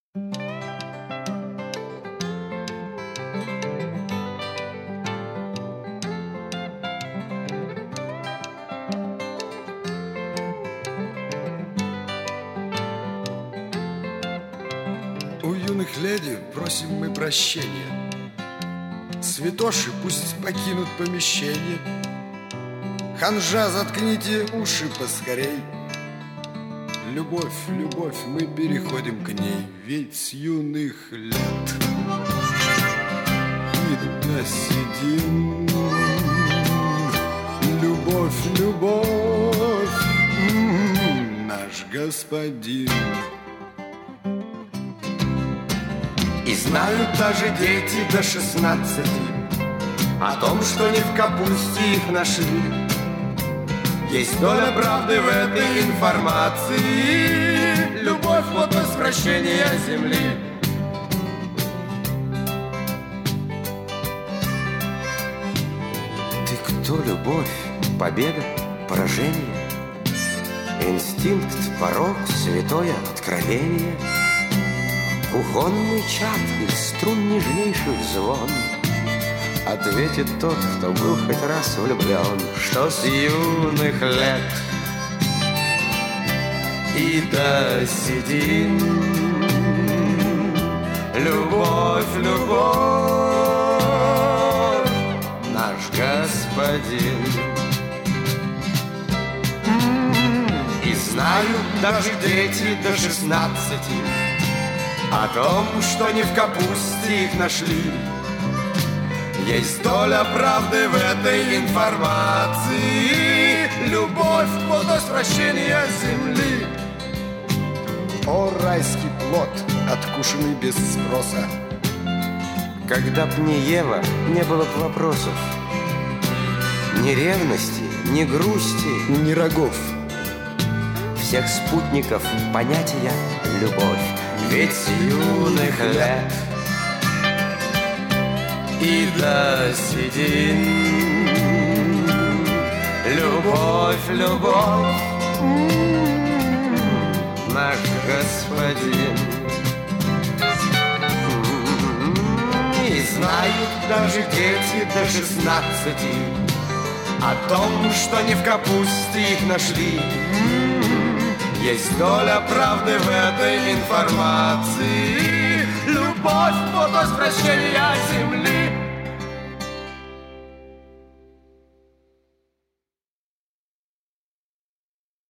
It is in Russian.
У юных леди просим мы прощения. Святоши пусть покинут помещение. Ханжа, заткните уши поскорей. Любовь, любовь, мы переходим к ней. Ведь с юных лет и досидим. Любовь, любовь, наш господин. И знают даже дети до 16 о том, что не в капусте их нашли. Есть доля правды в этой информации. Любовь – вот возвращение земли. Ты кто, любовь? Победа? Поражение? Инстинкт, порок, святое откровение? Кухонный чад или струн нежнейших звон? Ответит тот, кто был хоть раз влюблен, что с юных лет и досидим. Любовь, любовь, наш господин. И знают даже дети до 16 о том, что не в капусте их нашли. Есть доля правды в этой информации. Любовь – вот возвращение земли. О, райский плод, откушенный без спроса. Когда б не Ева, не было б вопросов. Ни ревности, ни грусти, ни рогов. Всех спутников понятия любовь. Ведь с юных лет и досидим. Любовь, любовь, наш господин. И знают даже дети до 16 о том, что не в капусте их нашли. Есть доля правды в этой информации. Любовь – вот возвращение земли.